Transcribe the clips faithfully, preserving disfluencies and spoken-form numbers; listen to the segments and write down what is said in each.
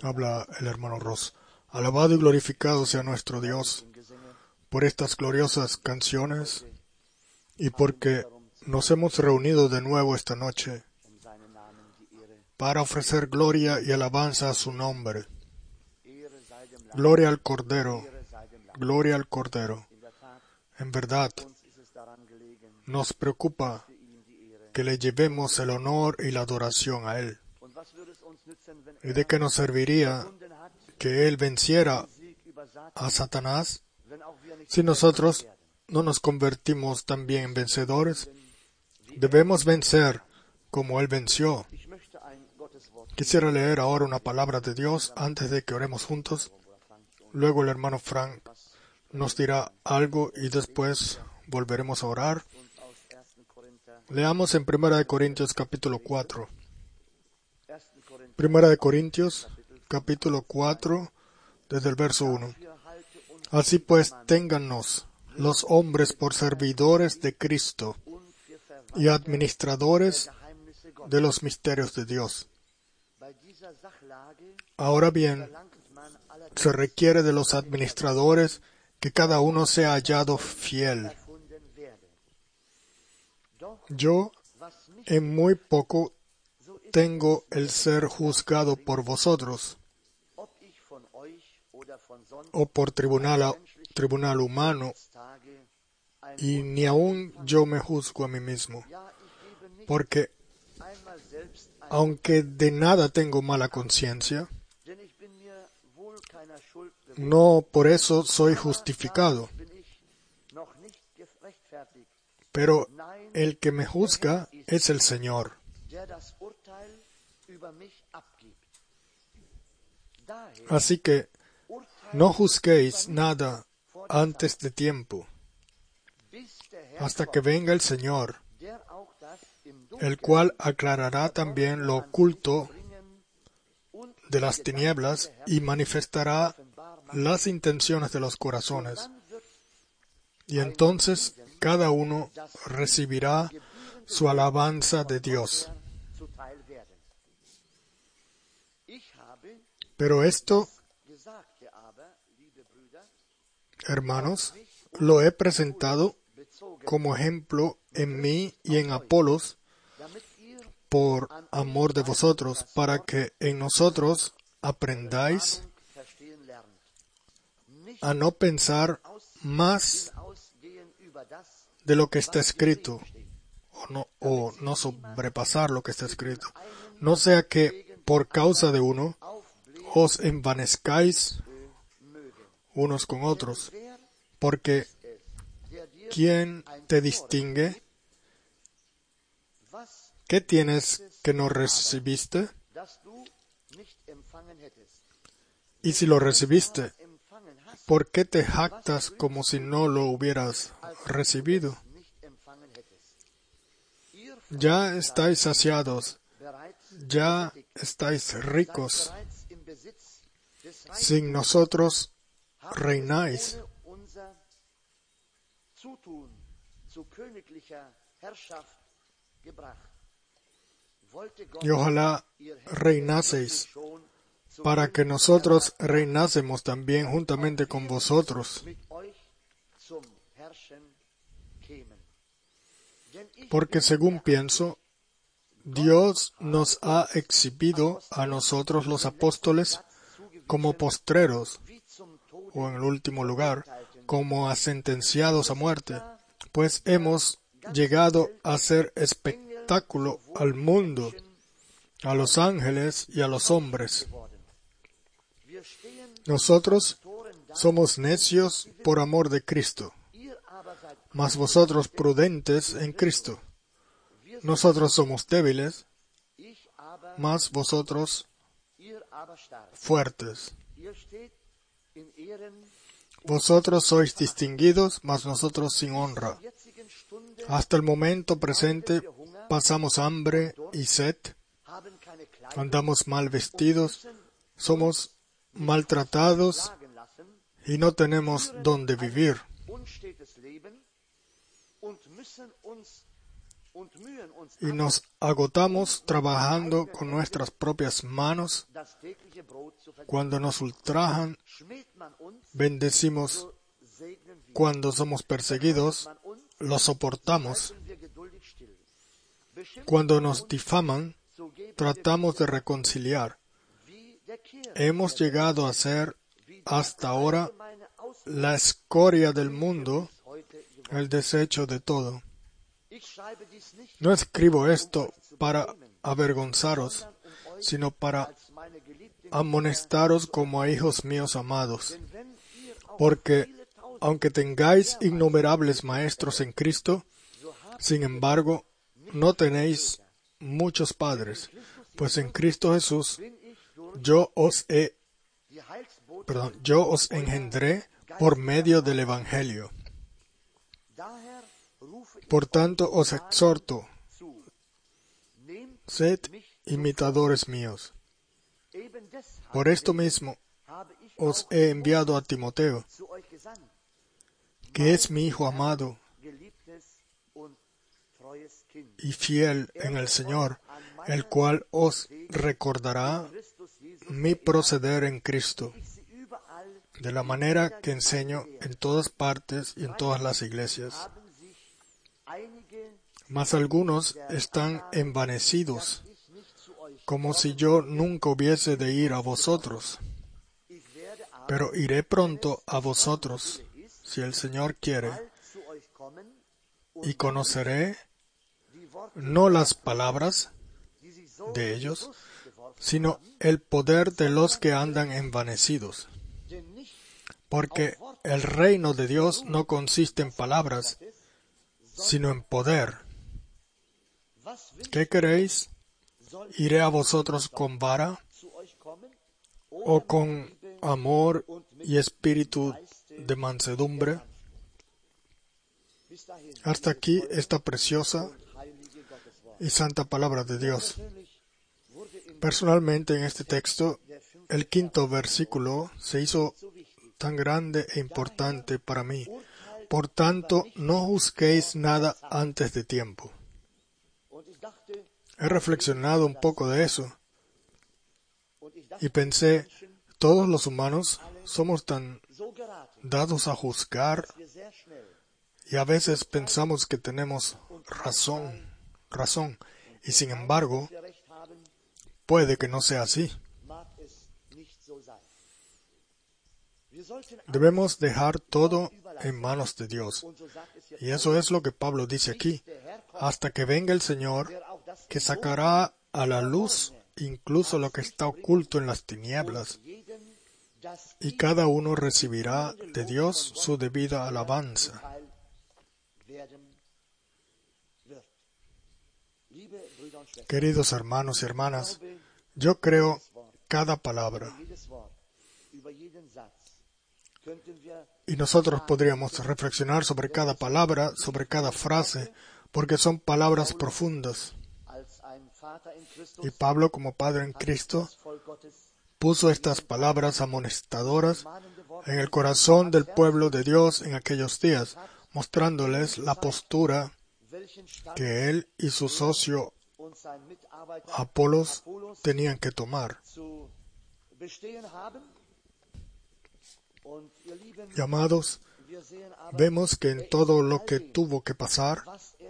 Habla el hermano Ross. Alabado y glorificado sea nuestro Dios por estas gloriosas canciones y porque nos hemos reunido de nuevo esta noche para ofrecer gloria y alabanza a su nombre. Gloria al Cordero, gloria al Cordero. En verdad, nos preocupa que le llevemos el honor y la adoración a Él. ¿Y de qué nos serviría que Él venciera a Satanás si nosotros no nos convertimos también en vencedores? Debemos vencer como Él venció. Quisiera leer ahora una palabra de Dios antes de que oremos juntos. Luego el hermano Frank nos dirá algo y después volveremos a orar. Leamos en Primera de Corintios capítulo cuatro. Primera de Corintios capítulo cuatro, desde el verso uno. Así pues, téngannos los hombres por servidores de Cristo y administradores de los misterios de Dios. Ahora bien, se requiere de los administradores que cada uno sea hallado fiel. Yo, en muy poco, tengo el ser juzgado por vosotros, o por tribunal, tribunal humano, y ni aun yo me juzgo a mí mismo, porque aunque de nada tengo mala conciencia, no por eso soy justificado. Pero el que me juzga es el Señor. Así que no juzguéis nada antes de tiempo, hasta que venga el Señor, el cual aclarará también lo oculto de las tinieblas y manifestará las intenciones de los corazones. Y entonces cada uno recibirá su alabanza de Dios. Pero esto, hermanos, lo he presentado como ejemplo en mí y en Apolos por amor de vosotros, para que en nosotros aprendáis a no pensar más de lo que está escrito, o no, o no sobrepasar lo que está escrito. No sea que por causa de uno os envanezcáis unos con otros, porque ¿quién te distingue? ¿Qué tienes que no recibiste? Y si lo recibiste, ¿por qué te jactas como si no lo hubieras recibido? Ya estáis saciados, ya estáis ricos. Sin nosotros reináis. Y ojalá reinaseis, para que nosotros reinásemos también juntamente con vosotros. Porque según pienso, Dios nos ha exhibido a nosotros los apóstoles como postreros, o en el último lugar, como a sentenciados a muerte, pues hemos llegado a ser espectáculo al mundo, a los ángeles y a los hombres. Nosotros somos necios por amor de Cristo, mas vosotros prudentes en Cristo. Nosotros somos débiles, mas vosotros fuertes. Vosotros sois distinguidos, mas nosotros sin honra. Hasta el momento presente pasamos hambre y sed, andamos mal vestidos, somos maltratados y no tenemos dónde vivir. y nos agotamos trabajando con nuestras propias manos. Cuando nos ultrajan, bendecimos. Cuando somos perseguidos, lo soportamos. Cuando nos difaman, tratamos de reconciliar. Hemos llegado a ser, hasta ahora, la escoria del mundo, el desecho de todo. No escribo esto para avergonzaros, sino para amonestaros como a hijos míos amados. Porque, aunque tengáis innumerables maestros en Cristo, sin embargo, no tenéis muchos padres, pues en Cristo Jesús yo os he, perdón, yo os engendré por medio del Evangelio. Por tanto, os exhorto, sed imitadores míos. Por esto mismo os he enviado a Timoteo, que es mi hijo amado y fiel en el Señor, el cual os recordará mi proceder en Cristo, de la manera que enseño en todas partes y en todas las iglesias. Mas algunos están envanecidos, como si yo nunca hubiese de ir a vosotros. Pero iré pronto a vosotros, si el Señor quiere, y conoceré no las palabras de ellos, sino el poder de los que andan envanecidos. Porque el reino de Dios no consiste en palabras, sino en poder. ¿Qué queréis? ¿Iré a vosotros con vara o con amor y espíritu de mansedumbre? Hasta aquí esta preciosa y santa palabra de Dios. Personalmente, en este texto, el quinto versículo se hizo tan grande e importante para mí. Por tanto, no juzguéis nada antes de tiempo. He reflexionado un poco de eso y pensé, todos los humanos somos tan dados a juzgar y a veces pensamos que tenemos razón, razón, y sin embargo, puede que no sea así. Debemos dejar todo en manos de Dios. Y eso es lo que Pablo dice aquí. Hasta que venga el Señor, que sacará a la luz incluso lo que está oculto en las tinieblas, y cada uno recibirá de Dios su debida alabanza. Queridos hermanos y hermanas, yo creo cada palabra. Y nosotros podríamos reflexionar sobre cada palabra, sobre cada frase, porque son palabras profundas. Y Pablo, como Padre en Cristo, puso estas palabras amonestadoras en el corazón del pueblo de Dios en aquellos días, mostrándoles la postura que él y su socio Apolos tenían que tomar. Y amados, vemos que en todo lo que tuvo que pasar,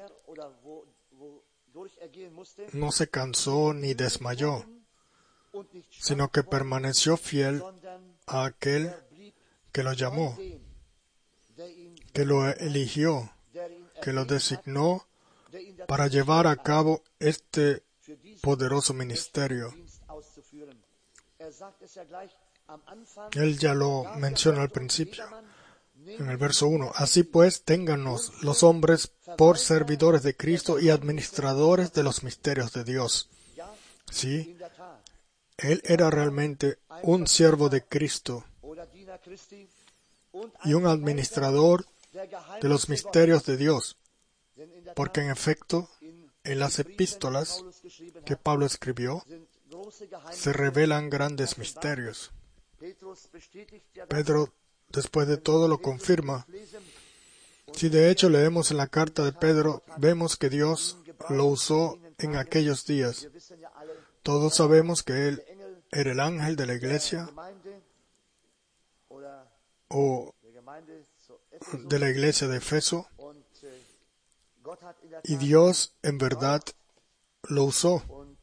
no se cansó ni desmayó, sino que permaneció fiel a aquel que lo llamó, que lo eligió, que lo designó para llevar a cabo este poderoso ministerio. Él ya lo menciona al principio, en el verso uno. Así pues, téngannos los hombres por servidores de Cristo y administradores de los misterios de Dios. Sí, él era realmente un siervo de Cristo y un administrador de los misterios de Dios, porque en efecto, en las epístolas que Pablo escribió, se revelan grandes misterios. Pedro, después de todo, lo confirma. Si de hecho leemos en la carta de Pedro, vemos que Dios lo usó en aquellos días. Todos sabemos que Él era el ángel de la iglesia o de la iglesia de Efeso, y Dios en verdad lo usó.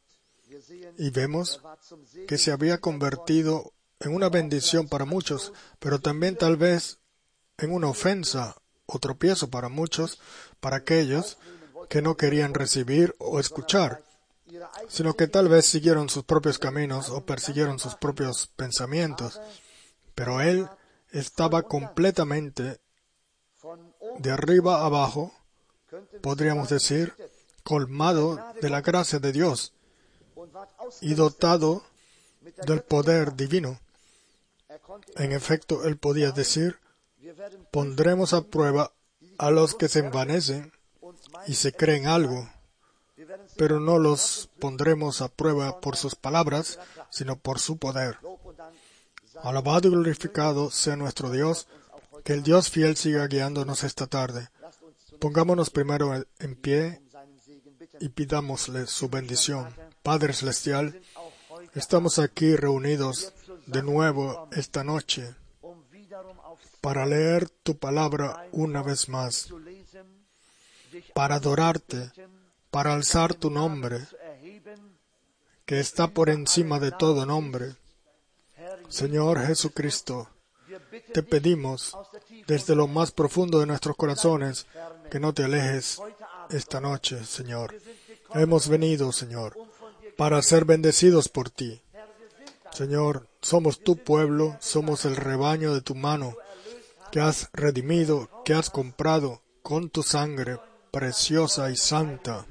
Y vemos que se había convertido en una bendición para muchos, pero también tal vez en una ofensa o tropiezo para muchos, para aquellos que no querían recibir o escuchar, sino que tal vez siguieron sus propios caminos o persiguieron sus propios pensamientos. Pero Él estaba completamente de arriba abajo, podríamos decir, colmado de la gracia de Dios y dotado del poder divino. En efecto, Él podía decir: pondremos a prueba a los que se envanecen y se creen algo, pero no los pondremos a prueba por sus palabras, sino por su poder. Alabado y glorificado sea nuestro Dios. Que el Dios fiel siga guiándonos esta tarde. Pongámonos primero en pie y pidámosle su bendición. Padre Celestial, estamos aquí reunidos de nuevo esta noche para leer tu palabra una vez más, para adorarte, para alzar tu nombre, que está por encima de todo nombre. Señor Jesucristo, te pedimos desde lo más profundo de nuestros corazones que no te alejes esta noche, Señor. Hemos venido, Señor, para ser bendecidos por ti. Señor, somos tu pueblo, somos el rebaño de tu mano, que has redimido, que has comprado con tu sangre preciosa y santa.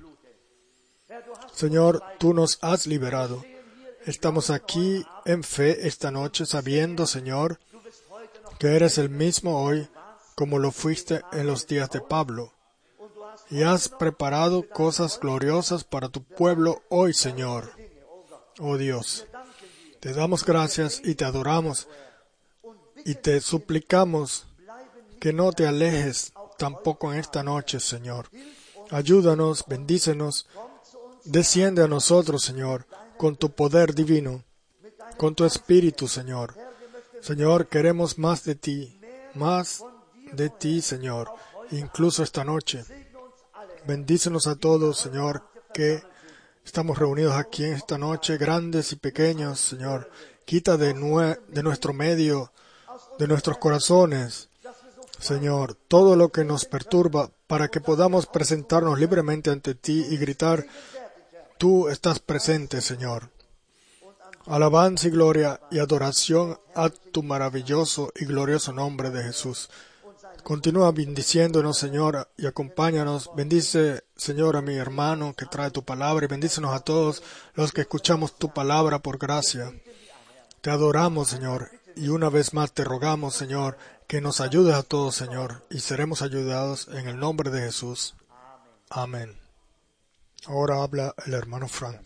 Señor, tú nos has liberado. Estamos aquí en fe esta noche sabiendo, Señor, que eres el mismo hoy como lo fuiste en los días de Pablo. Y has preparado cosas gloriosas para tu pueblo hoy, Señor. Oh Dios, te damos gracias y te adoramos y te suplicamos que no te alejes tampoco en esta noche, Señor. Ayúdanos, bendícenos, desciende a nosotros, Señor, con tu poder divino, con tu Espíritu, Señor. Señor, queremos más de ti, más de ti, Señor, incluso esta noche. Bendícenos a todos, Señor, que estamos reunidos aquí en esta noche, grandes y pequeños, Señor. Quita de, nue- de nuestro medio, de nuestros corazones, Señor, todo lo que nos perturba, para que podamos presentarnos libremente ante ti y gritar: tú estás presente, Señor. Alabanza y gloria y adoración a tu maravilloso y glorioso nombre de Jesús. Continúa bendiciéndonos, Señor, y acompáñanos. Bendice, Señor, a mi hermano que trae tu palabra, y bendícenos a todos los que escuchamos tu palabra por gracia. Te adoramos, Señor, y una vez más te rogamos, Señor, que nos ayudes a todos, Señor, y seremos ayudados en el nombre de Jesús. Amén. Ahora habla el hermano Frank.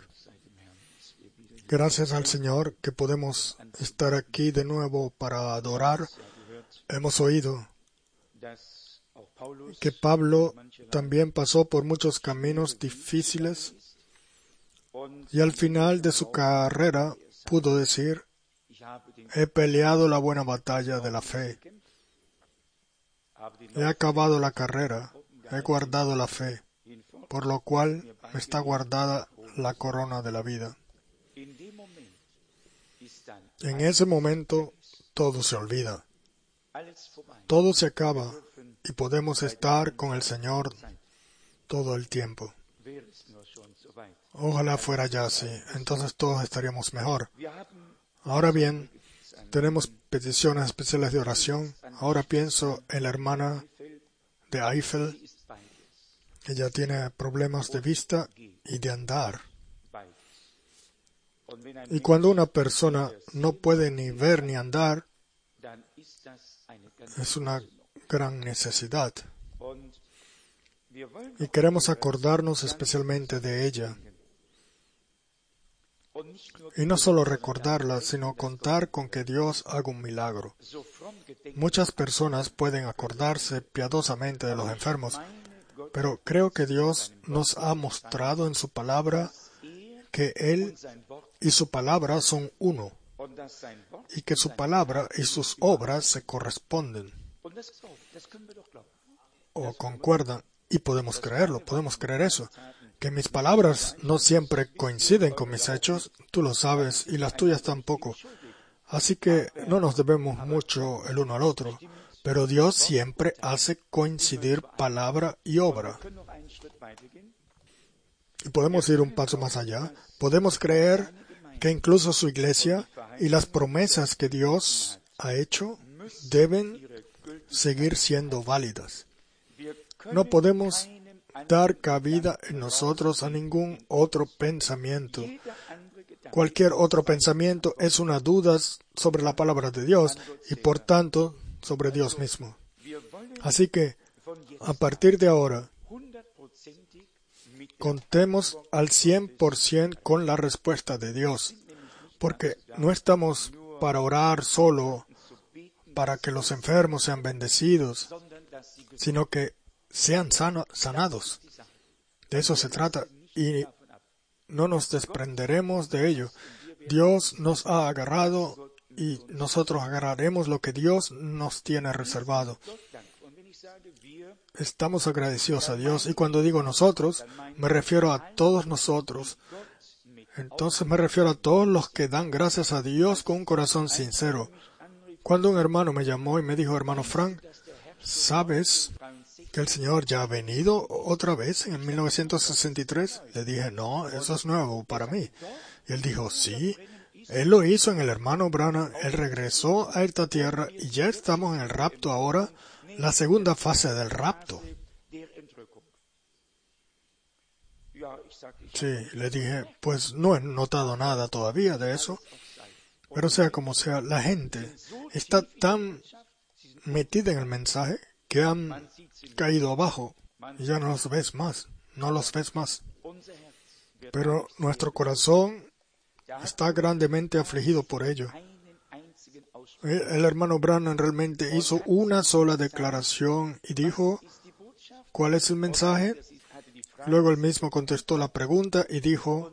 Gracias al Señor que podemos estar aquí de nuevo para adorar. Hemos oído que Pablo también pasó por muchos caminos difíciles y al final de su carrera pudo decir: he peleado la buena batalla de la fe, he acabado la carrera, he guardado la fe, por lo cual me está guardada la corona de la vida. En ese momento todo se olvida, todo se acaba y podemos estar con el Señor todo el tiempo. Ojalá fuera ya así, entonces todos estaríamos mejor. Ahora bien, tenemos peticiones especiales de oración. Ahora pienso en la hermana de Eifel. Ella tiene problemas de vista y de andar. Y cuando una persona no puede ni ver ni andar, es una gran necesidad. Y queremos acordarnos especialmente de ella. Y no solo recordarla, sino contar con que Dios haga un milagro. Muchas personas pueden acordarse piadosamente de los enfermos, Pero creo que Dios nos ha mostrado en su palabra que Él y su palabra son uno, y que su palabra y sus obras se corresponden o concuerdan, y podemos creerlo, podemos creer eso, que mis palabras no siempre coinciden con mis hechos, tú lo sabes, y las tuyas tampoco. Así que no nos debemos mucho el uno al otro, pero Dios siempre hace coincidir palabra y obra. Y podemos ir un paso más allá. Podemos creer que incluso su iglesia y las promesas que Dios ha hecho deben seguir siendo válidas. No podemos dar cabida en nosotros a ningún otro pensamiento. Cualquier otro pensamiento es una duda sobre la palabra de Dios y, por tanto, sobre Dios mismo. Así que, a partir de ahora, contemos al cien por ciento con la respuesta de Dios, porque no estamos para orar solo para que los enfermos sean bendecidos, sino que sean sano, sanados. De eso se trata, y no nos desprenderemos de ello. Dios nos ha agarrado y nosotros agarraremos lo que Dios nos tiene reservado. Estamos agradecidos a Dios, y cuando digo nosotros, me refiero a todos nosotros. Entonces me refiero a todos los que dan gracias a Dios con un corazón sincero. Cuando un hermano me llamó y me dijo, hermano Frank, ¿sabes que el Señor ya ha venido otra vez en mil novecientos sesenta y tres? Le dije, no, eso es nuevo para mí. Y él dijo, sí, Él lo hizo en el hermano Branham, Él regresó a esta tierra y ya estamos en el rapto ahora, la segunda fase del rapto. Sí, le dije, pues no he notado nada todavía de eso, pero sea como sea, la gente está tan metida en el mensaje que han caído abajo y ya no los ves más, no los ves más. Pero nuestro corazón está grandemente afligido por ello. El hermano Branham realmente hizo una sola declaración y dijo, ¿cuál es el mensaje? Luego él mismo contestó la pregunta y dijo,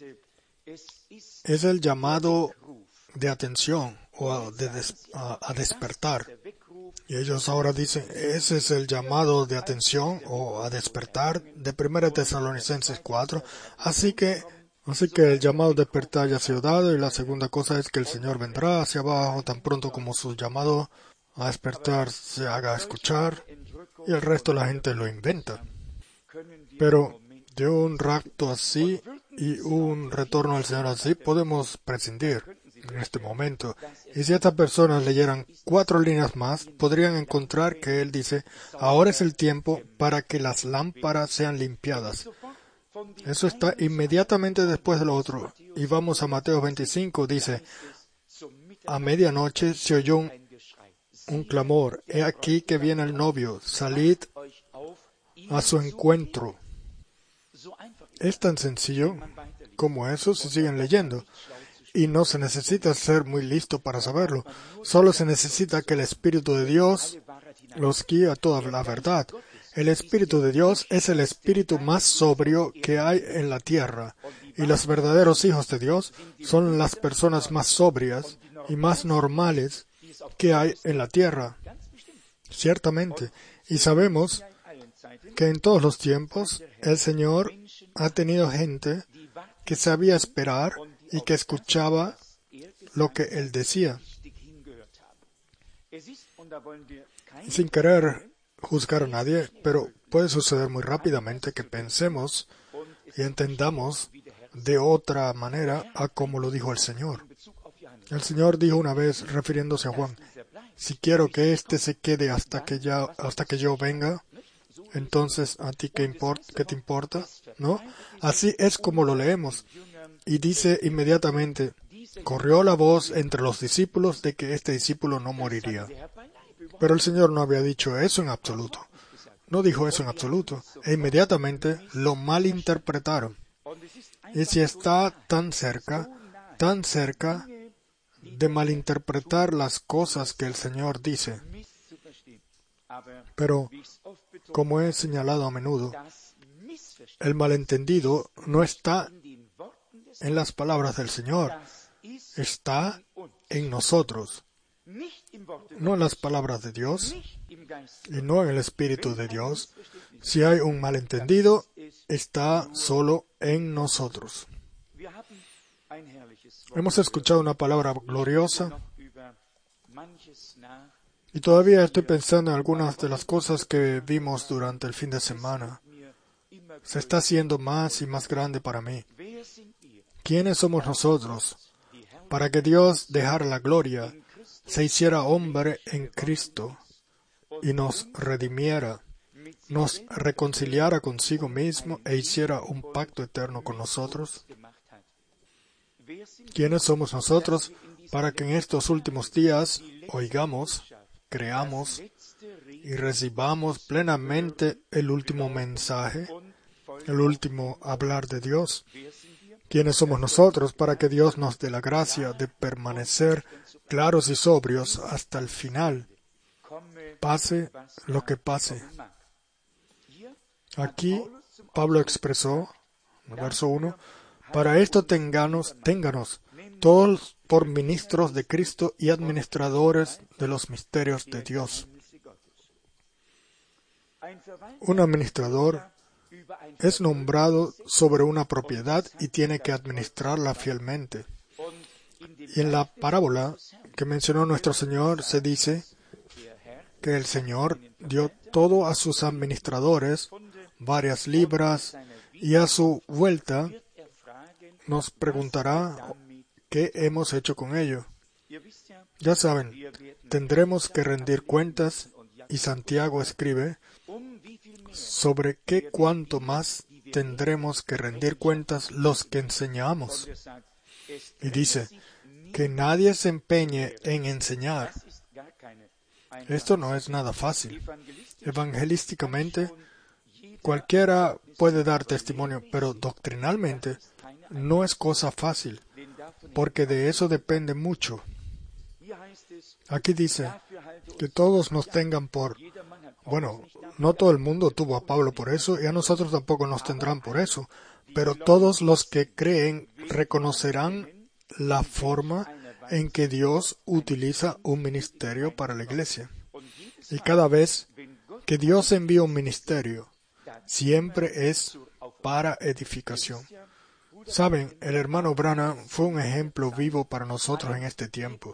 es el llamado de atención o a, de des, a, a despertar. Y ellos ahora dicen, ese es el llamado de atención o a despertar de primera Tesalonicenses cuatro. Así que, así que el llamado de despertar ya ha sido dado, y la segunda cosa es que el Señor vendrá hacia abajo tan pronto como su llamado a despertar se haga escuchar, y el resto la gente lo inventa. Pero de un rapto así y un retorno al Señor así podemos prescindir en este momento. Y si estas personas leyeran cuatro líneas más, podrían encontrar que Él dice, ahora es el tiempo para que las lámparas sean limpiadas. Eso está inmediatamente después de lo otro. Y vamos a Mateo veinticinco, dice, a medianoche se oyó un, un clamor, he aquí que viene el novio, salid a su encuentro. Es tan sencillo como eso si siguen leyendo. Y no se necesita ser muy listo para saberlo. Solo se necesita que el Espíritu de Dios los guíe a toda la verdad. El Espíritu de Dios es el Espíritu más sobrio que hay en la tierra. Y los verdaderos hijos de Dios son las personas más sobrias y más normales que hay en la tierra. Ciertamente. Y sabemos que en todos los tiempos el Señor ha tenido gente que sabía esperar y que escuchaba lo que Él decía. Sin querer juzgar a nadie, pero puede suceder muy rápidamente que pensemos y entendamos de otra manera a como lo dijo el Señor. El Señor dijo una vez, refiriéndose a Juan, si quiero que éste se quede hasta que, ya, hasta que yo venga, entonces ¿a ti qué, import, qué te importa? ¿No? Así es como lo leemos. Y dice inmediatamente, corrió la voz entre los discípulos de que este discípulo no moriría. Pero el Señor no había dicho eso en absoluto. No dijo eso en absoluto. E inmediatamente lo malinterpretaron. Y si está tan cerca, tan cerca de malinterpretar las cosas que el Señor dice. Pero, Como he señalado a menudo, el malentendido no está en las palabras del Señor, está en nosotros, no en las palabras de Dios y no en el Espíritu de Dios. Si hay un malentendido, está solo en nosotros. Hemos escuchado una palabra gloriosa y todavía estoy pensando en algunas de las cosas que vimos durante el fin de semana. Se está haciendo más y más grande para mí. ¿Quiénes somos nosotros para que Dios dejara la gloria, se hiciera hombre en Cristo y nos redimiera, nos reconciliara consigo mismo e hiciera un pacto eterno con nosotros? ¿Quiénes somos nosotros para que en estos últimos días oigamos, creamos y recibamos plenamente el último mensaje, el último hablar de Dios? ¿Quiénes somos nosotros para que Dios nos dé la gracia de permanecer claros y sobrios hasta el final, pase lo que pase? Aquí Pablo expresó, en el verso uno, para esto ténganos, ténganos todos por ministros de Cristo y administradores de los misterios de Dios. Un administrador es nombrado sobre una propiedad y tiene que administrarla fielmente. Y en la parábola que mencionó nuestro Señor se dice que el Señor dio todo a sus administradores, varias libras, y a su vuelta nos preguntará qué hemos hecho con ello. Ya saben, tendremos que rendir cuentas, y Santiago escribe sobre qué cuánto más tendremos que rendir cuentas los que enseñamos. Y dice, que nadie se empeñe en enseñar. Esto no es nada fácil. Evangelísticamente, cualquiera puede dar testimonio, pero doctrinalmente no es cosa fácil, porque de eso depende mucho. Aquí dice que todos nos tengan por... Bueno, no todo el mundo tuvo a Pablo por eso, y a nosotros tampoco nos tendrán por eso, pero todos los que creen reconocerán la forma en que Dios utiliza un ministerio para la iglesia. Y cada vez que Dios envía un ministerio, siempre es para edificación. Saben, el hermano Branham fue un ejemplo vivo para nosotros en este tiempo.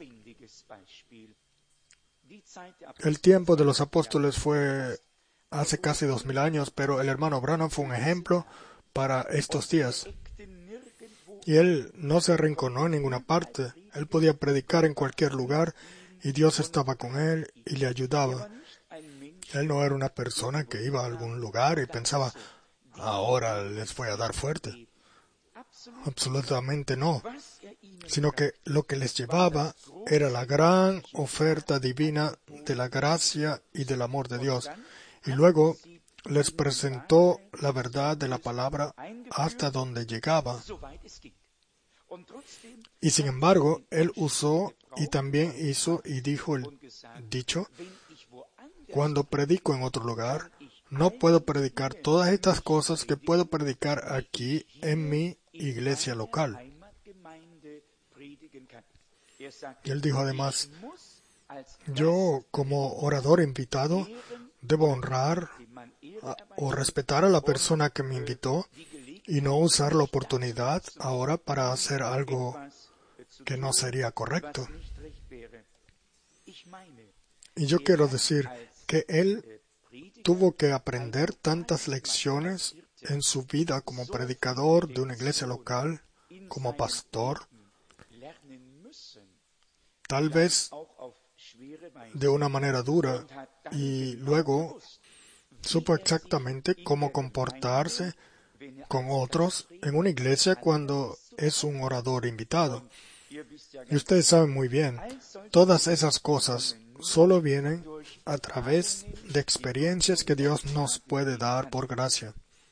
El tiempo de los apóstoles fue hace casi dos mil años, pero el hermano Branham fue un ejemplo para estos días. Y él no se arrinconó en ninguna parte. Él podía predicar en cualquier lugar y Dios estaba con él y le ayudaba. Él no era una persona que iba a algún lugar y pensaba, ahora les voy a dar fuerte. Absolutamente no. Sino que lo que les llevaba era la gran oferta divina de la gracia y del amor de Dios. Y luego les presentó la verdad de la palabra hasta donde llegaba. Y sin embargo, él usó y también hizo y dijo el dicho, cuando predico en otro lugar, no puedo predicar todas estas cosas que puedo predicar aquí en mi iglesia local. Y él dijo además, yo como orador invitado debo honrar a, o respetar a la persona que me invitó y no usar la oportunidad ahora para hacer algo que no sería correcto. Y yo quiero decir que él tuvo que aprender tantas lecciones en su vida como predicador de una iglesia local, como pastor, tal vez de una manera dura, y luego supo exactamente cómo comportarse con otros en una iglesia cuando es un orador invitado. Y ustedes saben muy bien, todas esas cosas solo vienen a través de experiencias que Dios nos puede dar por gracia.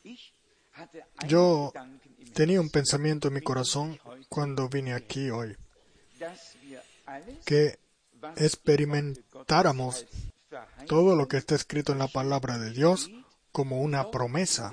Yo tenía un pensamiento en mi corazón cuando vine aquí hoy, que experimentáramos todo lo que está escrito en la palabra de Dios como una promesa,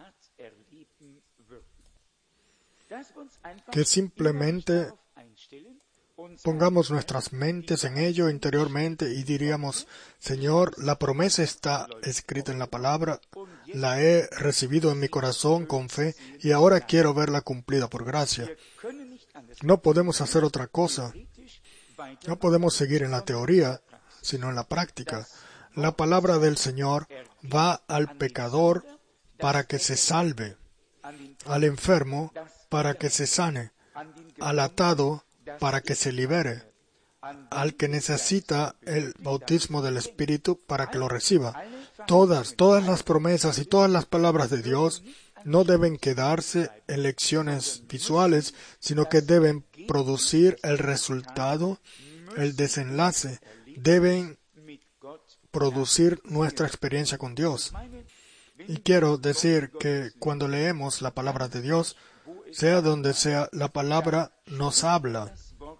que simplemente pongamos nuestras mentes en ello interiormente y diríamos: Señor, la promesa está escrita en la palabra, la he recibido en mi corazón con fe y ahora quiero verla cumplida por gracia. No podemos hacer otra cosa. No podemos seguir en la teoría, sino en la práctica. La palabra del Señor va al pecador para que se salve, al enfermo para que se sane, al atado para que se libere, al que necesita el bautismo del Espíritu para que lo reciba. Todas, todas las promesas y todas las palabras de Dios no deben quedarse en lecciones visuales, sino que deben producir el resultado, el desenlace, deben producir nuestra experiencia con Dios. Y quiero decir que cuando leemos la palabra de Dios, sea donde sea, la palabra nos habla.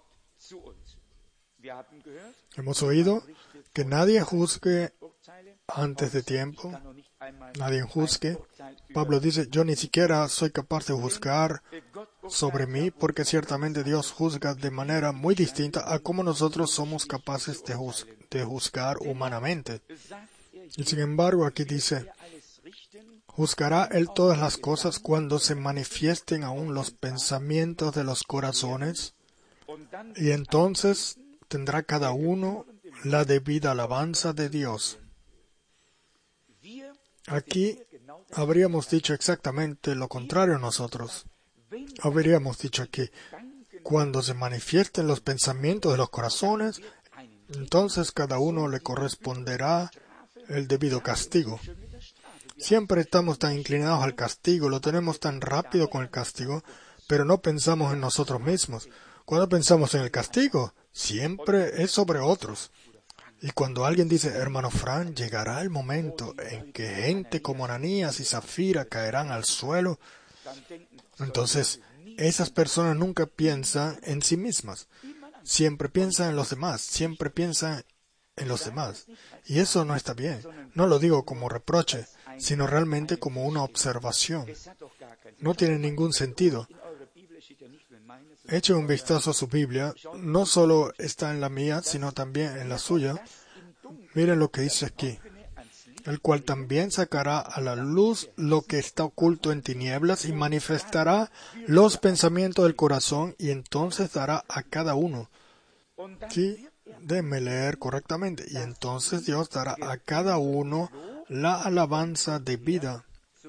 Hemos oído que nadie juzgue antes de tiempo, nadie juzgue. Pablo dice: yo ni siquiera soy capaz de juzgar sobre mí, porque ciertamente Dios juzga de manera muy distinta a cómo nosotros somos capaces de, juz- de juzgar humanamente. Y sin embargo, aquí dice: juzgará Él todas las cosas cuando se manifiesten aún los pensamientos de los corazones, y entonces tendrá cada uno la debida alabanza de Dios. Aquí habríamos dicho exactamente lo contrario nosotros. Habríamos dicho que cuando se manifiesten los pensamientos de los corazones, entonces cada uno le corresponderá el debido castigo. Siempre estamos tan inclinados al castigo, lo tenemos tan rápido con el castigo, pero no pensamos en nosotros mismos. Cuando pensamos en el castigo, siempre es sobre otros. Y cuando alguien dice: hermano Fran, llegará el momento en que gente como Ananías y Zafira caerán al suelo, entonces esas personas nunca piensan en sí mismas. Siempre piensan en los demás, siempre piensan en los demás. Y eso no está bien. No lo digo como reproche, sino realmente como una observación. No tiene ningún sentido. Eche un vistazo a su Biblia. No solo está en la mía, sino también en la suya. Miren lo que dice aquí: el cual también sacará a la luz lo que está oculto en tinieblas y manifestará los pensamientos del corazón, y entonces dará a cada uno. Sí, déjenme leer correctamente. Y entonces Dios dará a cada uno la alabanza debida.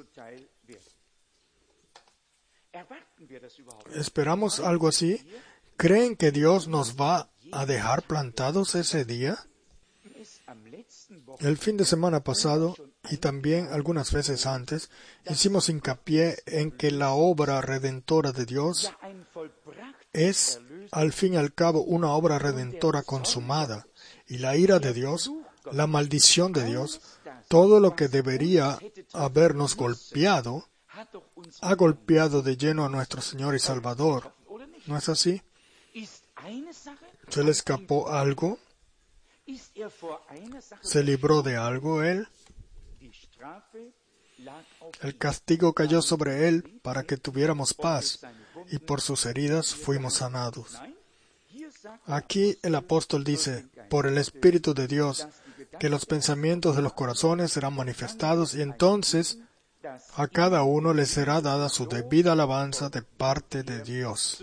¿Esperamos algo así? ¿Creen que Dios nos va a dejar plantados ese día? El fin de semana pasado, y también algunas veces antes, hicimos hincapié en que la obra redentora de Dios es, al fin y al cabo, una obra redentora consumada. Y la ira de Dios, la maldición de Dios, todo lo que debería habernos golpeado, ha golpeado de lleno a nuestro Señor y Salvador. ¿No es así? ¿Se le escapó algo? ¿Se libró de algo Él? El castigo cayó sobre Él para que tuviéramos paz, y por sus heridas fuimos sanados. Aquí el apóstol dice: por el Espíritu de Dios, que los pensamientos de los corazones serán manifestados, y entonces a cada uno le será dada su debida alabanza de parte de Dios.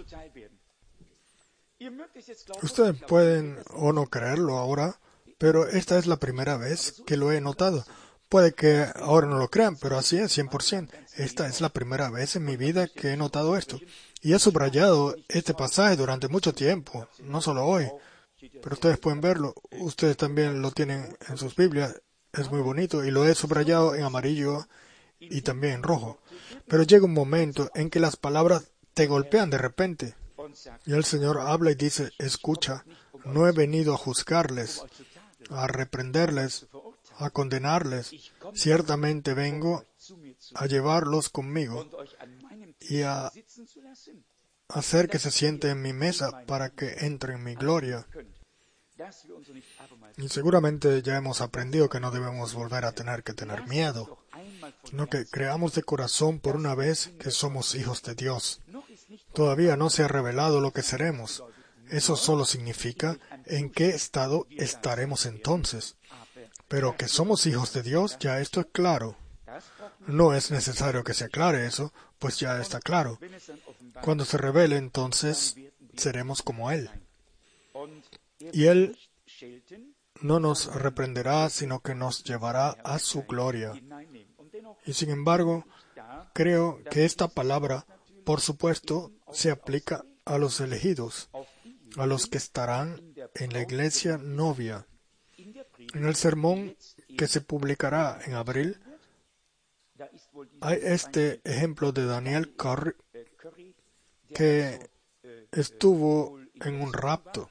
Ustedes pueden o no creerlo ahora, pero esta es la primera vez que lo he notado. Puede que ahora no lo crean, pero así es, cien por ciento. Esta es la primera vez en mi vida que he notado esto. Y he subrayado este pasaje durante mucho tiempo, no solo hoy. Pero ustedes pueden verlo. Ustedes también lo tienen en sus Biblias. Es muy bonito y lo he subrayado en amarillo y también en rojo. Pero llega un momento en que las palabras te golpean de repente. Y el Señor habla y dice: escucha, no he venido a juzgarles, a reprenderles, a condenarles. Ciertamente vengo a llevarlos conmigo y a hacer que se sienten en mi mesa para que entren en mi gloria. Y seguramente ya hemos aprendido que no debemos volver a tener que tener miedo, sino que creamos de corazón por una vez que somos hijos de Dios. Todavía no se ha revelado lo que seremos. Eso solo significa en qué estado estaremos entonces. Pero que somos hijos de Dios, ya esto es claro. No es necesario que se aclare eso, pues ya está claro. Cuando se revele, entonces seremos como Él. Y Él no nos reprenderá, sino que nos llevará a su gloria. Y sin embargo, creo que esta palabra, por supuesto, se aplica a los elegidos, a los que estarán en la iglesia novia. En el sermón que se publicará en abril, hay este ejemplo de Daniel Curry, que estuvo en un rapto.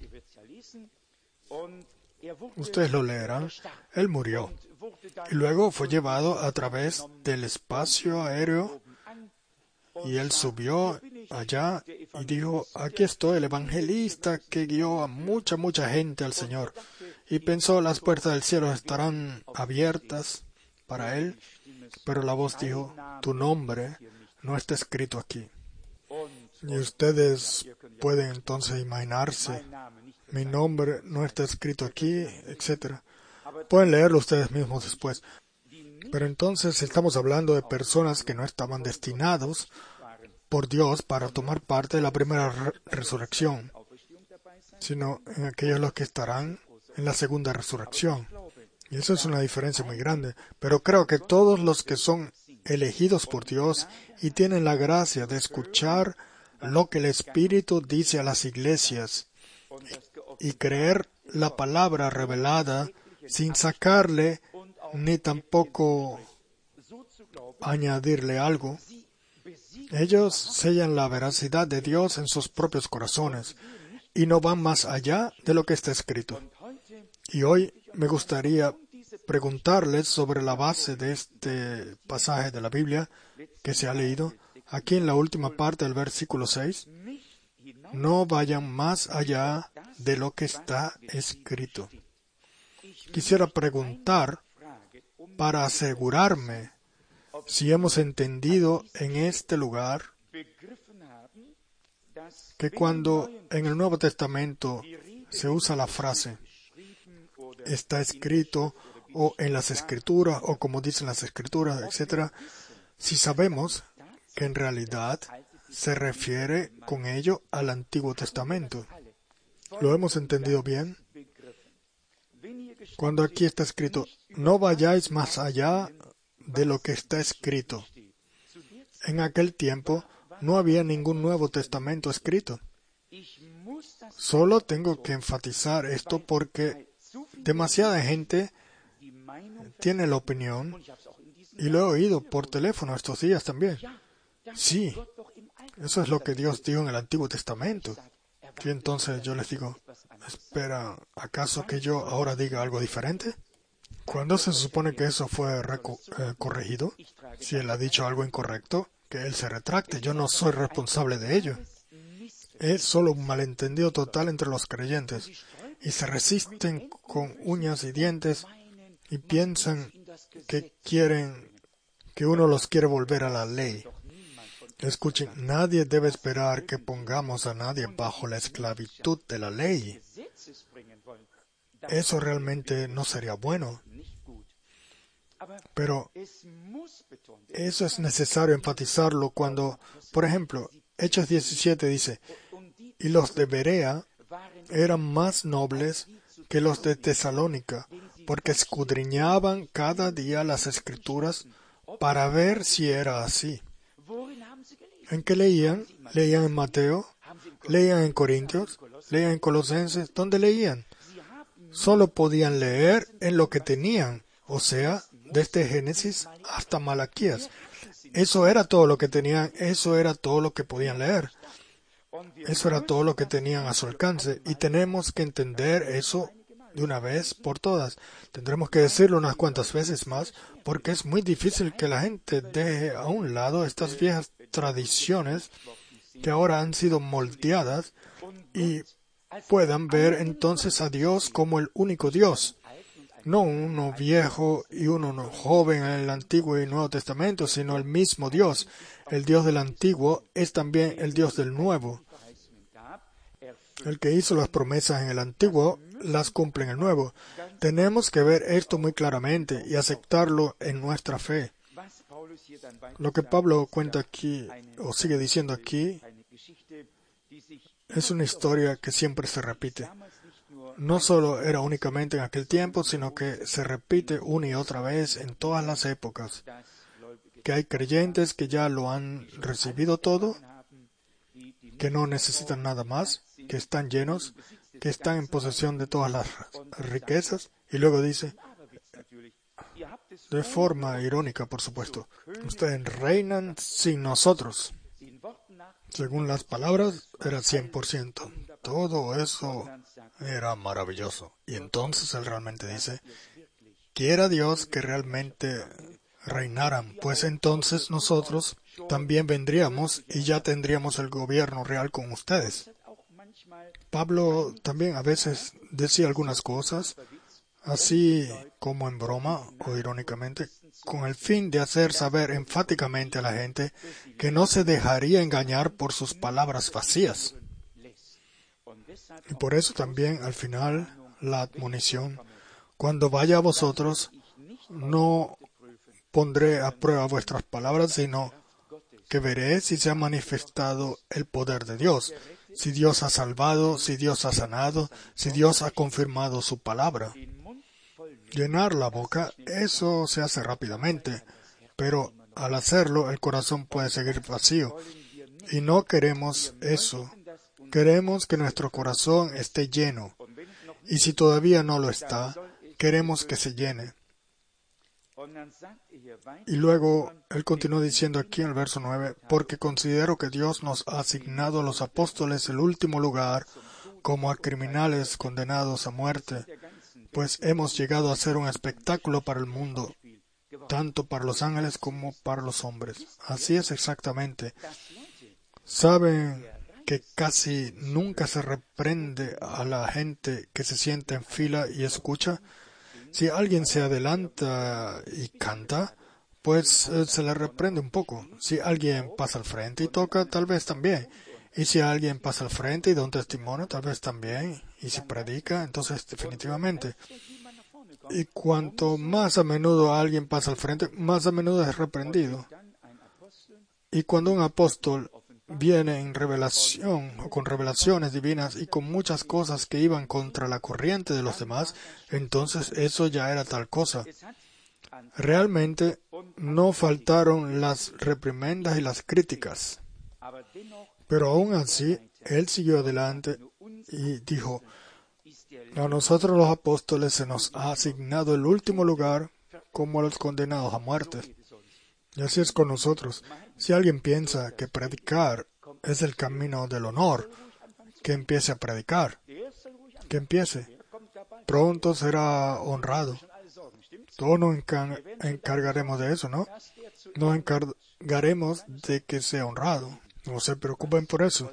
Ustedes lo leerán. Él murió. Y luego fue llevado a través del espacio aéreo y él subió allá y dijo, aquí estoy, el evangelista que guió a mucha, mucha gente al Señor. Y pensó, las puertas del cielo estarán abiertas para él. Pero la voz dijo, tu nombre no está escrito aquí. Y ustedes pueden entonces imaginarse, mi nombre no está escrito aquí, etcétera. Pueden leerlo ustedes mismos después. Pero entonces estamos hablando de personas que no estaban destinados por Dios para tomar parte de la primera re- resurrección, sino en aquellos los que estarán en la segunda resurrección. Y eso es una diferencia muy grande. Pero creo que todos los que son elegidos por Dios y tienen la gracia de escuchar lo que el Espíritu dice a las iglesias y, y creer la palabra revelada sin sacarle ni tampoco añadirle algo, ellos sellan la veracidad de Dios en sus propios corazones y no van más allá de lo que está escrito. Y hoy me gustaría preguntarles sobre la base de este pasaje de la Biblia que se ha leído aquí en la última parte del versículo seis. No vayan más allá de lo que está escrito. Quisiera preguntar para asegurarme si hemos entendido en este lugar que cuando en el Nuevo Testamento se usa la frase está escrito o en las Escrituras o como dicen las Escrituras, etcétera, si sabemos que en realidad se refiere con ello al Antiguo Testamento. ¿Lo hemos entendido bien? Cuando aquí está escrito, no vayáis más allá de lo que está escrito. En aquel tiempo no había ningún Nuevo Testamento escrito. Solo tengo que enfatizar esto porque demasiada gente tiene la opinión, y lo he oído por teléfono estos días también. Sí, eso es lo que Dios dijo en el Antiguo Testamento. Y entonces yo les digo, espera, ¿acaso que yo ahora diga algo diferente? ¿Cuándo se supone que eso fue reco- eh, corregido? Si él ha dicho algo incorrecto, que él se retracte. Yo no soy responsable de ello. Es solo un malentendido total entre los creyentes. Y se resisten con uñas y dientes y piensan que quieren, que uno los quiere volver a la ley. Escuchen, nadie debe esperar que pongamos a nadie bajo la esclavitud de la ley. Eso realmente no sería bueno. Pero eso es necesario enfatizarlo cuando, por ejemplo, Hechos diecisiete dice, y los de Berea eran más nobles que los de Tesalónica, porque escudriñaban cada día las Escrituras para ver si era así. ¿En qué leían? ¿Leían en Mateo? ¿Leían en Corintios? ¿Leían en Colosenses? ¿Dónde leían? Solo podían leer en lo que tenían, o sea, desde Génesis hasta Malaquías. Eso era todo lo que tenían, eso era todo lo que podían leer. Eso era todo lo que tenían a su alcance. Y tenemos que entender eso de una vez por todas. Tendremos que decirlo unas cuantas veces más, porque es muy difícil que la gente deje a un lado estas viejas tradiciones que ahora han sido moldeadas y puedan ver entonces a Dios como el único Dios. No uno viejo y uno joven en el Antiguo y Nuevo Testamento, sino el mismo Dios. El Dios del Antiguo es también el Dios del Nuevo. El que hizo las promesas en el Antiguo, las cumple en el Nuevo. Tenemos que ver esto muy claramente y aceptarlo en nuestra fe. Lo que Pablo cuenta aquí, o sigue diciendo aquí, es una historia que siempre se repite. No solo era únicamente en aquel tiempo, sino que se repite una y otra vez en todas las épocas. Que hay creyentes que ya lo han recibido todo, que no necesitan nada más, que están llenos, que están en posesión de todas las riquezas, y luego dice, de forma irónica, por supuesto, ustedes reinan sin nosotros. Según las palabras, era cien por ciento. Todo eso era maravilloso. Y entonces él realmente dice, quiera Dios que realmente reinaran, pues entonces nosotros también vendríamos y ya tendríamos el gobierno real con ustedes. Pablo también a veces decía algunas cosas, así como en broma o irónicamente, con el fin de hacer saber enfáticamente a la gente que no se dejaría engañar por sus palabras vacías. Y por eso también al final la admonición, cuando vaya a vosotros, no pondré a prueba vuestras palabras, sino que veré si se ha manifestado el poder de Dios, si Dios ha salvado, si Dios ha sanado, si Dios ha confirmado su palabra. Llenar la boca, eso se hace rápidamente, pero al hacerlo el corazón puede seguir vacío. Y no queremos eso. Queremos que nuestro corazón esté lleno. Y si todavía no lo está, queremos que se llene. Y luego él continúa diciendo aquí en el verso nueve, porque considero que Dios nos ha asignado a los apóstoles el último lugar como a criminales condenados a muerte, pues hemos llegado a ser un espectáculo para el mundo, tanto para los ángeles como para los hombres. Así es exactamente. ¿Saben que casi nunca se reprende a la gente que se sienta en fila y escucha? Si alguien se adelanta y canta, pues eh, se le reprende un poco. Si alguien pasa al frente y toca, tal vez también. Y si alguien pasa al frente y da un testimonio, tal vez también. Y si predica, entonces definitivamente. Y cuanto más a menudo alguien pasa al frente, más a menudo es reprendido. Y cuando un apóstol viene en revelación o con revelaciones divinas y con muchas cosas que iban contra la corriente de los demás, entonces eso ya era tal cosa. Realmente no faltaron las reprimendas y las críticas. Pero aún así, él siguió adelante y dijo, a nosotros los apóstoles se nos ha asignado el último lugar como a los condenados a muerte. Y así es con nosotros. Si alguien piensa que predicar es el camino del honor, que empiece a predicar, que empiece. Pronto será honrado. Todos nos encar- encargaremos de eso, ¿no? Nos encargaremos de que sea honrado. No se preocupen por eso.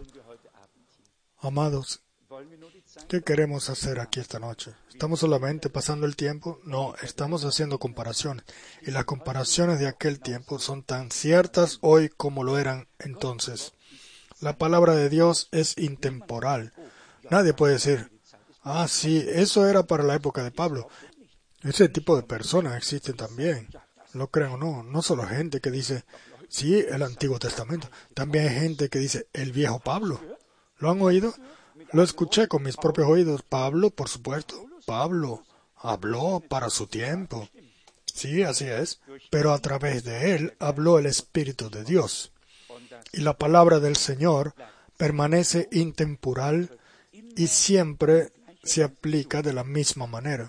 Amados, ¿qué queremos hacer aquí esta noche? ¿Estamos solamente pasando el tiempo? No, estamos haciendo comparaciones. Y las comparaciones de aquel tiempo son tan ciertas hoy como lo eran entonces. La palabra de Dios es intemporal. Nadie puede decir, ah, sí, eso era para la época de Pablo. Ese tipo de personas existen también. Lo crean o no. No solo gente que dice, sí, el Antiguo Testamento. También hay gente que dice, el viejo Pablo. ¿Lo han oído? Lo escuché con mis propios oídos. Pablo, por supuesto. Pablo habló para su tiempo. Sí, así es. Pero a través de él habló el Espíritu de Dios. Y la palabra del Señor permanece intemporal y siempre se aplica de la misma manera.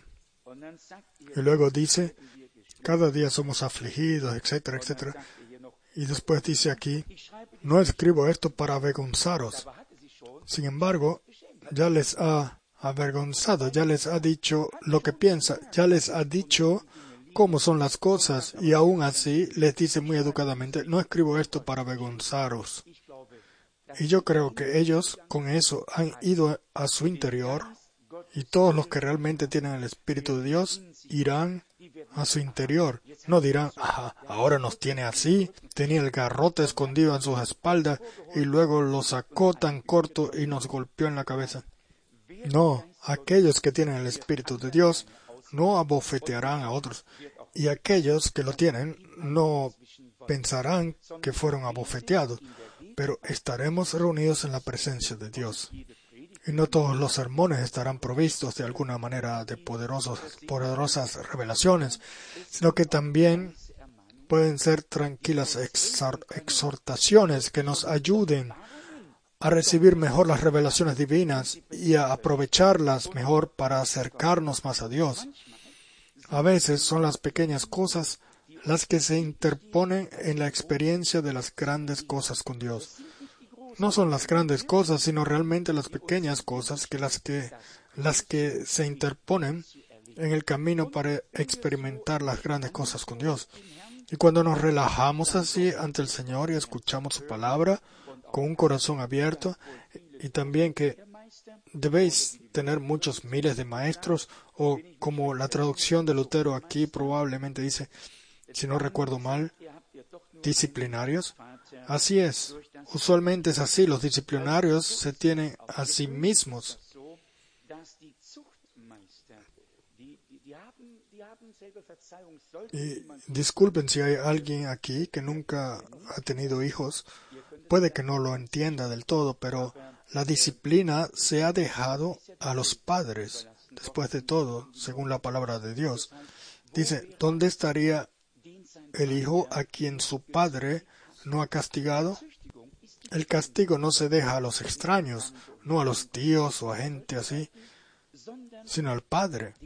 Y luego dice, cada día somos afligidos, etcétera, etcétera. Y después dice aquí, no escribo esto para avergonzaros. Sin embargo, ya les ha avergonzado, ya les ha dicho lo que piensa, ya les ha dicho cómo son las cosas, y aún así les dice muy educadamente, no escribo esto para avergonzaros. Y yo creo que ellos con eso han ido a su interior, y todos los que realmente tienen el Espíritu de Dios irán a su interior. No dirán, ajá, ahora nos tiene así, tenía el garrote escondido en sus espaldas y luego lo sacó tan corto y nos golpeó en la cabeza. No, aquellos que tienen el Espíritu de Dios no abofetearán a otros, y aquellos que lo tienen no pensarán que fueron abofeteados, pero estaremos reunidos en la presencia de Dios. Y no todos los sermones estarán provistos de alguna manera de poderosos, poderosas revelaciones, sino que también pueden ser tranquilas exhortaciones que nos ayuden a recibir mejor las revelaciones divinas y a aprovecharlas mejor para acercarnos más a Dios. A veces son las pequeñas cosas las que se interponen en la experiencia de las grandes cosas con Dios. No son las grandes cosas, sino realmente las pequeñas cosas que las que las que se interponen en el camino para experimentar las grandes cosas con Dios. Y cuando nos relajamos así ante el Señor y escuchamos su palabra con un corazón abierto, y también que debéis tener muchos miles de maestros, o como la traducción de Lutero aquí probablemente dice, si no recuerdo mal, disciplinarios. Así es. Usualmente es así. Los disciplinarios se tienen a sí mismos. Y disculpen si hay alguien aquí que nunca ha tenido hijos. Puede que no lo entienda del todo, pero la disciplina se ha dejado a los padres. Después de todo, según la palabra de Dios, dice, ¿dónde estaría el hijo a quien su padre no ha castigado? El castigo no se deja a los extraños, no a los tíos o a gente así, sino al Padre.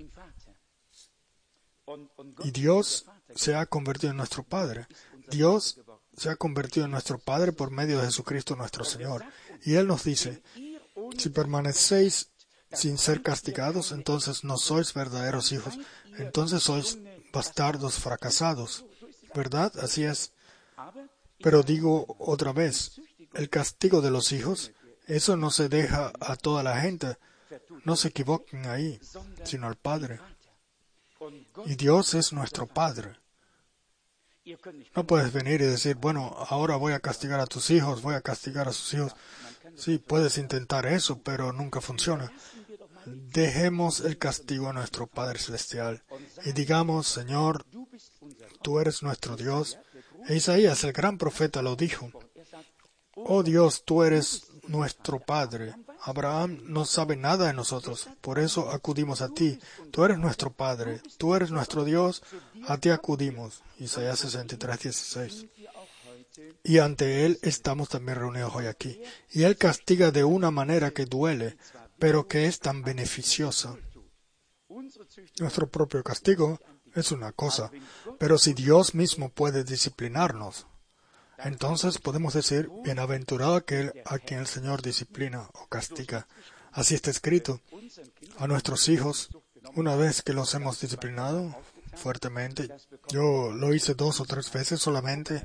Y Dios se ha convertido en nuestro Padre. Dios se ha convertido en nuestro Padre por medio de Jesucristo nuestro Señor. Y Él nos dice, si permanecéis sin ser castigados, entonces no sois verdaderos hijos, entonces sois bastardos fracasados. ¿Verdad? Así es. Pero digo otra vez, el castigo de los hijos, eso no se deja a toda la gente. No se equivoquen ahí, sino al Padre. Y Dios es nuestro Padre. No puedes venir y decir, bueno, ahora voy a castigar a tus hijos, voy a castigar a sus hijos. Sí, puedes intentar eso, pero nunca funciona. Dejemos el castigo a nuestro Padre Celestial y digamos, Señor, tú eres nuestro Dios. E Isaías, el gran profeta, lo dijo. Oh Dios, tú eres nuestro Padre. Abraham no sabe nada de nosotros, por eso acudimos a ti. Tú eres nuestro Padre, tú eres nuestro Dios, a ti acudimos. Isaías sesenta y tres, dieciséis. Y ante Él estamos también reunidos hoy aquí. Y Él castiga de una manera que duele, pero que es tan beneficiosa. Nuestro propio castigo es una cosa, pero si Dios mismo puede disciplinarnos, entonces podemos decir, bienaventurado aquel a quien el Señor disciplina o castiga. Así está escrito. A nuestros hijos, una vez que los hemos disciplinado fuertemente, yo lo hice dos o tres veces solamente,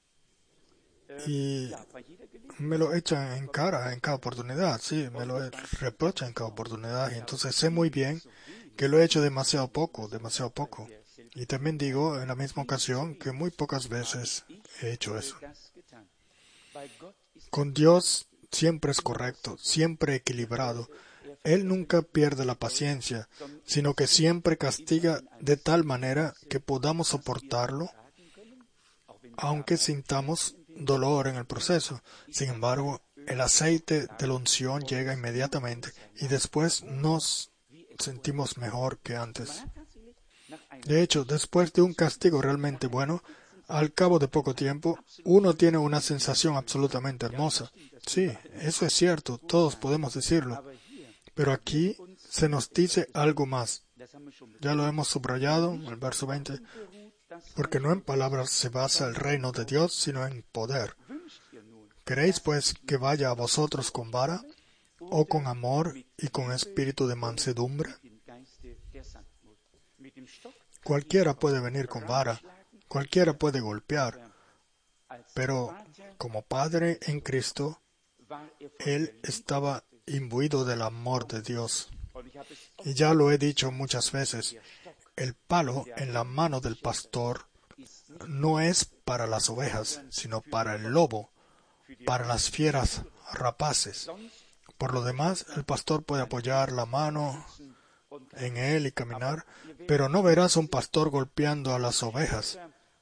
y me lo echan en cara en cada oportunidad, sí, me lo reprochan en cada oportunidad, y entonces sé muy bien que lo he hecho demasiado poco, demasiado poco. Y también digo en la misma ocasión que muy pocas veces he hecho eso. Con Dios siempre es correcto, siempre equilibrado. Él nunca pierde la paciencia, sino que siempre castiga de tal manera que podamos soportarlo, aunque sintamos dolor en el proceso. Sin embargo, el aceite de la unción llega inmediatamente y después nos sentimos mejor que antes. De hecho, después de un castigo realmente bueno, al cabo de poco tiempo, uno tiene una sensación absolutamente hermosa. Sí, eso es cierto, todos podemos decirlo. Pero aquí se nos dice algo más. Ya lo hemos subrayado en el verso veinte. Porque no en palabras se basa el reino de Dios, sino en poder. ¿Queréis pues que vaya a vosotros con vara, o con amor y con espíritu de mansedumbre? Cualquiera puede venir con vara, cualquiera puede golpear, pero como Padre en Cristo, él estaba imbuido del amor de Dios. Y ya lo he dicho muchas veces, el palo en la mano del pastor no es para las ovejas, sino para el lobo, para las fieras rapaces. Por lo demás, el pastor puede apoyar la mano en él y caminar, pero no verás un pastor golpeando a las ovejas.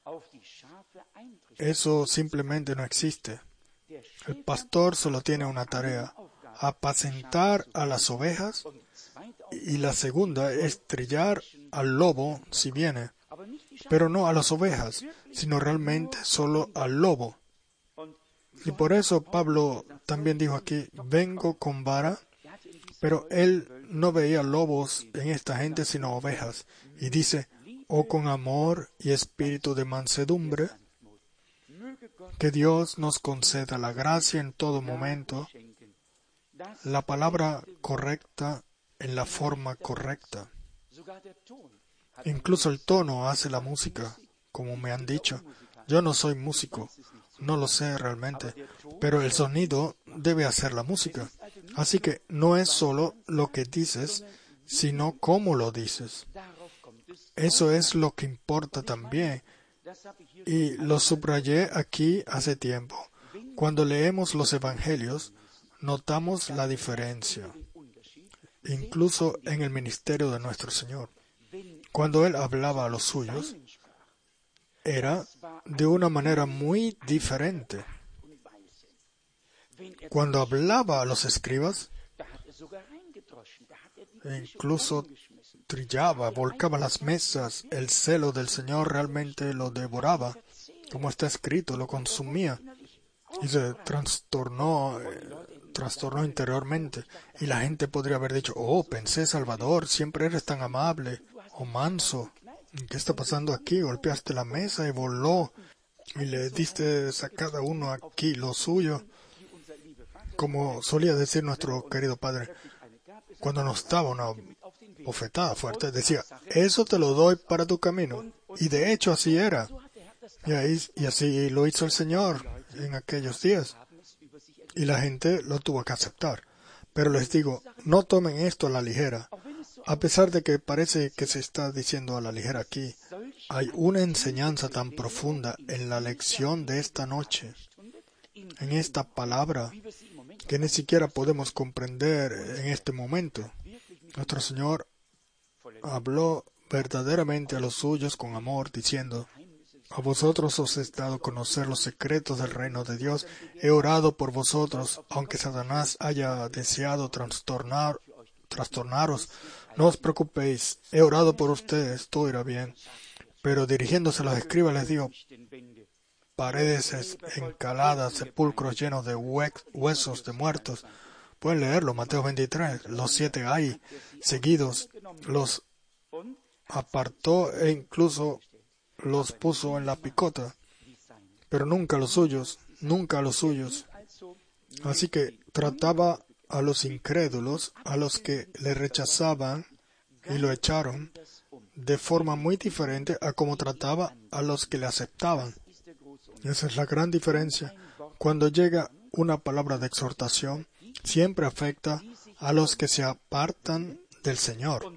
Eso simplemente no existe. El pastor solo tiene una tarea: apacentar a las ovejas, y la segunda es trillar al lobo si viene, pero no a las ovejas, sino realmente solo al lobo. Y por eso Pablo también dijo aquí, vengo con vara, pero él no veía lobos en esta gente sino ovejas. Y dice, o con amor y espíritu de mansedumbre, que Dios nos conceda la gracia en todo momento, la palabra correcta en la forma correcta. Incluso el tono hace la música, como me han dicho. Yo no soy músico, no lo sé realmente, pero el sonido debe hacer la música. Así que no es solo lo que dices, sino cómo lo dices. Eso es lo que importa también. Y lo subrayé aquí hace tiempo. Cuando leemos los evangelios, notamos la diferencia, incluso en el ministerio de nuestro Señor. Cuando Él hablaba a los suyos, era de una manera muy diferente. Cuando hablaba a los escribas, incluso trillaba, volcaba las mesas. El celo del Señor realmente lo devoraba, como está escrito, lo consumía. Y se trastornó, eh, trastornó interiormente. Y la gente podría haber dicho, oh, pensé, Salvador, siempre eres tan amable o manso. ¿Qué está pasando aquí? Golpeaste la mesa y voló. Y le diste a cada uno aquí lo suyo. Como solía decir nuestro querido Padre, cuando nos daba una bofetada fuerte, decía, eso te lo doy para tu camino. Y de hecho así era. Y, ahí, y así lo hizo el Señor en aquellos días. Y la gente lo tuvo que aceptar. Pero les digo, no tomen esto a la ligera. A pesar de que parece que se está diciendo a la ligera aquí, hay una enseñanza tan profunda en la lección de esta noche, en esta palabra, que ni siquiera podemos comprender en este momento. Nuestro Señor habló verdaderamente a los suyos con amor, diciendo, a vosotros os he dado conocer los secretos del reino de Dios. He orado por vosotros, aunque Satanás haya deseado trastornar, trastornaros. No os preocupéis, he orado por ustedes, todo irá bien. Pero dirigiéndose a los escribas les dijo, paredes encaladas, sepulcros llenos de huesos de muertos. Pueden leerlo, Mateo veintitrés. Los siete hay seguidos, los apartó e incluso los puso en la picota, pero nunca los suyos, nunca los suyos. Así que trataba a los incrédulos, a los que le rechazaban y lo echaron, de forma muy diferente a como trataba a los que le aceptaban. Esa es la gran diferencia. Cuando llega una palabra de exhortación, siempre afecta a los que se apartan del Señor.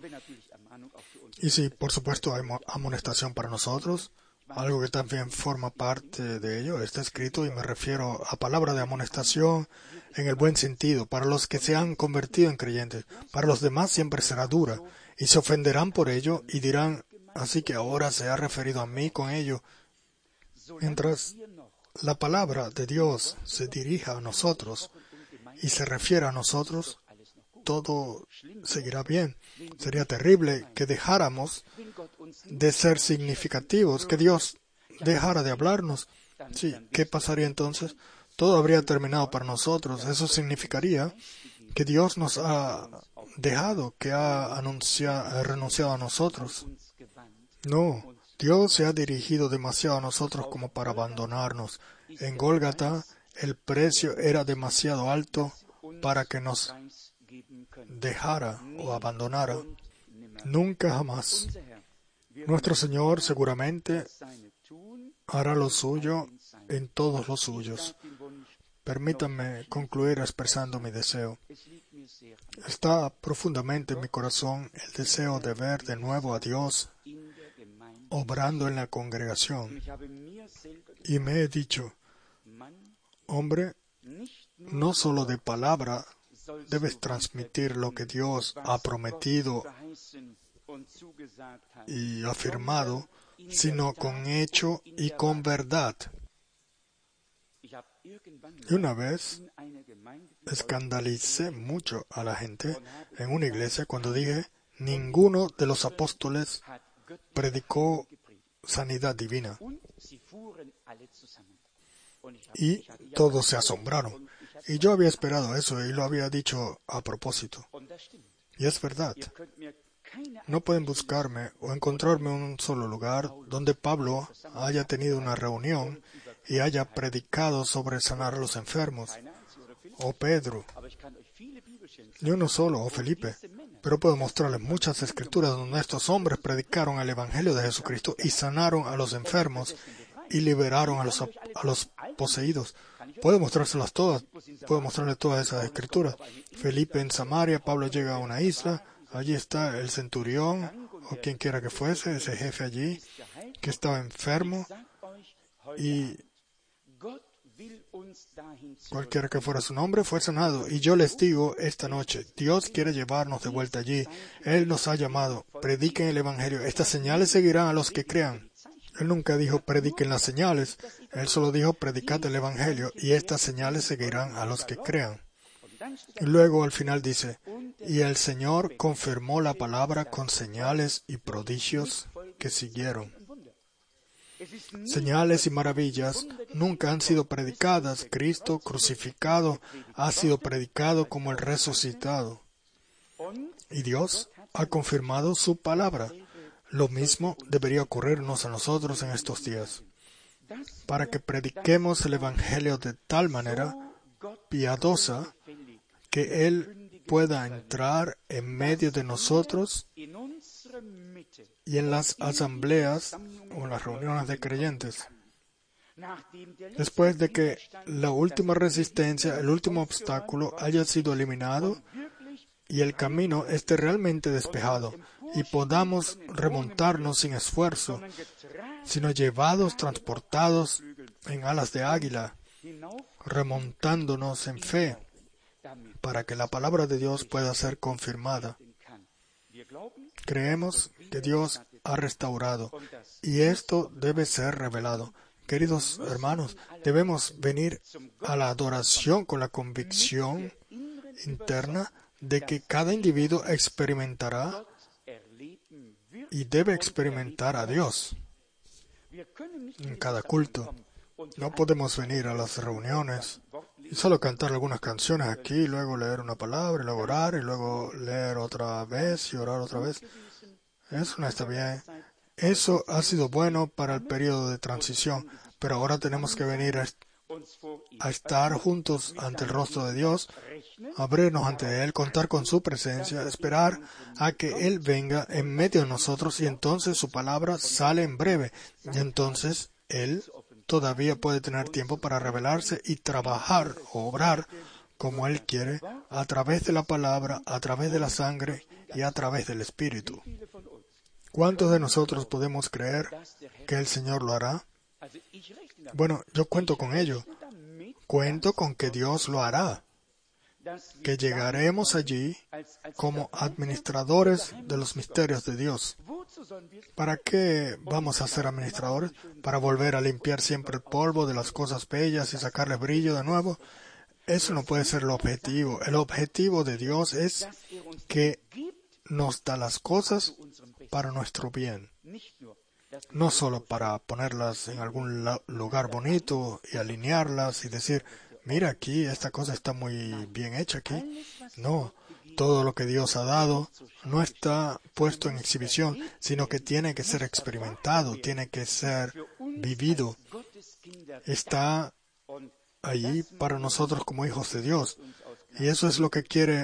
Y sí, por supuesto, hay amonestación para nosotros, algo que también forma parte de ello. Está escrito, y me refiero a palabra de amonestación en el buen sentido, para los que se han convertido en creyentes. Para los demás siempre será dura, y se ofenderán por ello, y dirán, así que ahora se ha referido a mí con ello. Mientras la palabra de Dios se dirija a nosotros, y se refiere a nosotros, todo seguirá bien. Sería terrible que dejáramos de ser significativos, que Dios dejara de hablarnos. Sí, ¿qué pasaría entonces? Todo habría terminado para nosotros. Eso significaría que Dios nos ha dejado, que ha anunciado, renunciado a nosotros. No, Dios se ha dirigido demasiado a nosotros como para abandonarnos. En Gólgata, el precio era demasiado alto para que nos dejara o abandonara. Nunca jamás. Nuestro Señor seguramente hará lo suyo en todos los suyos. Permítanme concluir expresando mi deseo. Está profundamente en mi corazón el deseo de ver de nuevo a Dios obrando en la congregación. Y me he dicho, hombre, no solo de palabra debes transmitir lo que Dios ha prometido y afirmado, sino con hecho y con verdad. Y una vez escandalicé mucho a la gente en una iglesia cuando dije, ninguno de los apóstoles predicó sanidad divina. Y todos se asombraron. Y yo había esperado eso y lo había dicho a propósito. Y es verdad. No pueden buscarme o encontrarme en un solo lugar donde Pablo haya tenido una reunión y haya predicado sobre sanar a los enfermos, o Pedro, ni uno solo, o Felipe, pero puedo mostrarles muchas escrituras donde estos hombres predicaron el Evangelio de Jesucristo y sanaron a los enfermos y liberaron a los, a los poseídos. Puedo mostrárselas todas, puedo mostrarles todas esas escrituras. Felipe en Samaria, Pablo llega a una isla, allí está el centurión, o quien quiera que fuese, ese jefe allí, que estaba enfermo, y cualquiera que fuera su nombre fue sanado. Y yo les digo esta noche, Dios quiere llevarnos de vuelta allí. Él nos ha llamado. Prediquen el Evangelio. Estas señales seguirán a los que crean. Él nunca dijo prediquen las señales. Él solo dijo predicad el Evangelio. Y estas señales seguirán a los que crean. Y luego al final dice, y el Señor confirmó la palabra con señales y prodigios que siguieron. Señales y maravillas nunca han sido predicadas. Cristo crucificado ha sido predicado como el resucitado. Y Dios ha confirmado su palabra. Lo mismo debería ocurrirnos a nosotros en estos días, para que prediquemos el Evangelio de tal manera piadosa que Él pueda entrar en medio de nosotros y en las asambleas o en las reuniones de creyentes. Después de que la última resistencia, el último obstáculo haya sido eliminado y el camino esté realmente despejado y podamos remontarnos sin esfuerzo, sino llevados, transportados en alas de águila, remontándonos en fe, para que la palabra de Dios pueda ser confirmada. Creemos que Dios ha restaurado y esto debe ser revelado. Queridos hermanos, debemos venir a la adoración con la convicción interna de que cada individuo experimentará y debe experimentar a Dios en cada culto. No podemos venir a las reuniones y solo cantar algunas canciones aquí, luego leer una palabra, y luego orar, y luego leer otra vez y orar otra vez. Eso no está bien. Eso ha sido bueno para el periodo de transición, pero ahora tenemos que venir a, a estar juntos ante el rostro de Dios, abrirnos ante Él, contar con su presencia, esperar a que Él venga en medio de nosotros y entonces su palabra sale en breve. Y entonces Él todavía puede tener tiempo para revelarse y trabajar o obrar como Él quiere, a través de la palabra, a través de la sangre y a través del Espíritu. ¿Cuántos de nosotros podemos creer que el Señor lo hará? Bueno, yo cuento con ello. Cuento con que Dios lo hará. Que llegaremos allí como administradores de los misterios de Dios. ¿Para qué vamos a ser administradores? ¿Para volver a limpiar siempre el polvo de las cosas bellas y sacarle brillo de nuevo? Eso no puede ser el objetivo. El objetivo de Dios es que nos da las cosas para nuestro bien. No solo para ponerlas en algún lugar bonito y alinearlas y decir, mira aquí, esta cosa está muy bien hecha aquí. No, todo lo que Dios ha dado no está puesto en exhibición, sino que tiene que ser experimentado, tiene que ser vivido. Está allí para nosotros como hijos de Dios. Y eso es lo que quiere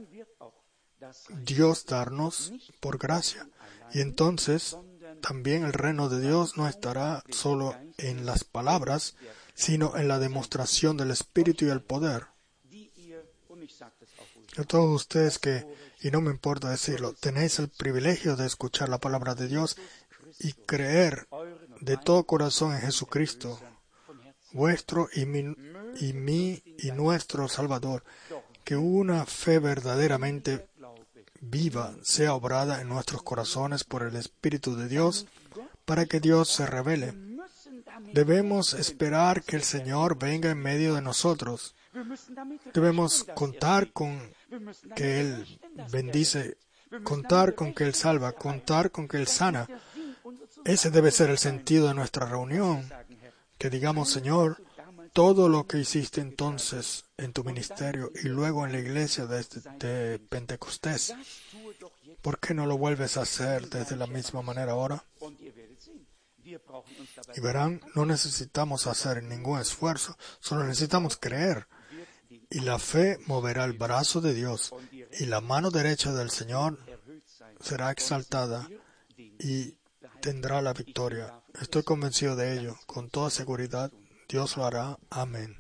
Dios darnos por gracia. Y entonces también el reino de Dios no estará solo en las palabras, sino en la demostración del Espíritu y el poder. A todos ustedes que, y no me importa decirlo, tenéis el privilegio de escuchar la palabra de Dios y creer de todo corazón en Jesucristo, vuestro y mi, y mi y nuestro Salvador, que una fe verdaderamente viva sea obrada en nuestros corazones por el Espíritu de Dios, para que Dios se revele. Debemos esperar que el Señor venga en medio de nosotros. Debemos contar con que Él bendice, contar con que Él salva, contar con que Él sana. Ese debe ser el sentido de nuestra reunión. Que digamos, Señor, todo lo que hiciste entonces en tu ministerio y luego en la iglesia desde de Pentecostés, ¿por qué no lo vuelves a hacer desde la misma manera ahora? Y verán, no necesitamos hacer ningún esfuerzo, solo necesitamos creer. Y la fe moverá el brazo de Dios, y la mano derecha del Señor será exaltada y tendrá la victoria. Estoy convencido de ello. Con toda seguridad, Dios lo hará. Amén.